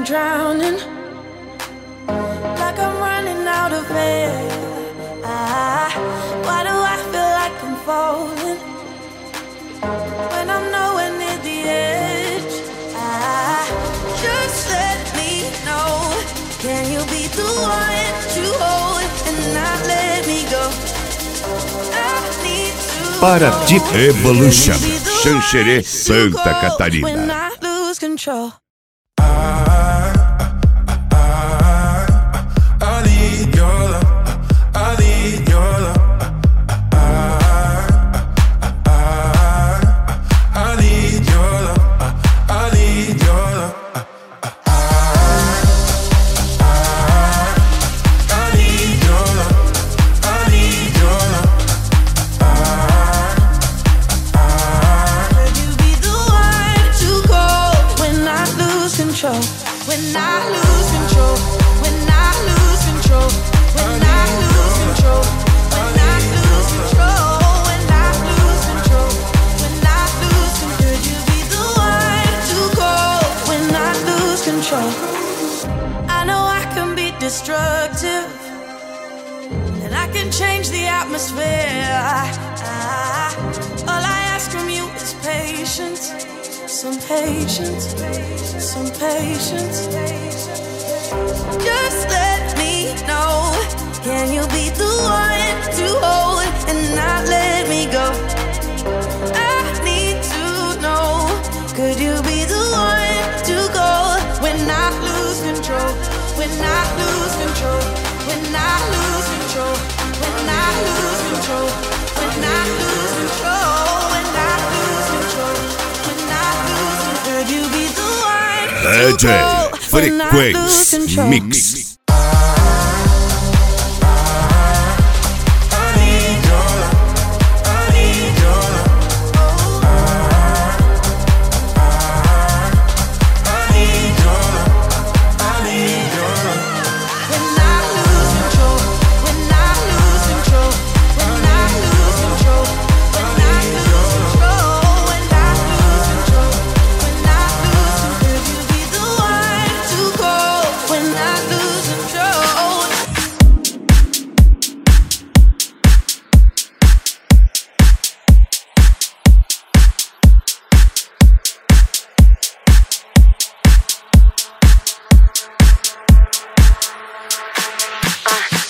drowning, like I'm running out of air. Why do I feel like I'm falling when I'm nowhere near the edge? Just let me know, can you be the one to hold and not let me go? I need to Para Deep Evolution, can you be the Xanxerê, one to Santa go Catarina. when I lose control. I need your love. I need your love. I need your love. I need your love. I need your love. I need your love. Could you be the one to go when I lose control? When I lose control. When I lose control. When I lose control. When I lose control. When I lose control. When I lose control. Could you be the one to go when I lose control? I know I can be destructive, and I can change the atmosphere. All I ask from you is patience, some patience, some patience. Just let me know, can you be the one to hold and not let me go? I need to know, could you be the one to go when I lose control? When I lose control. When I lose control. When I lose control. When I lose control. When I lose control. When I lose control. Could you be the one to DJ go when I lose Frequência control? Mix.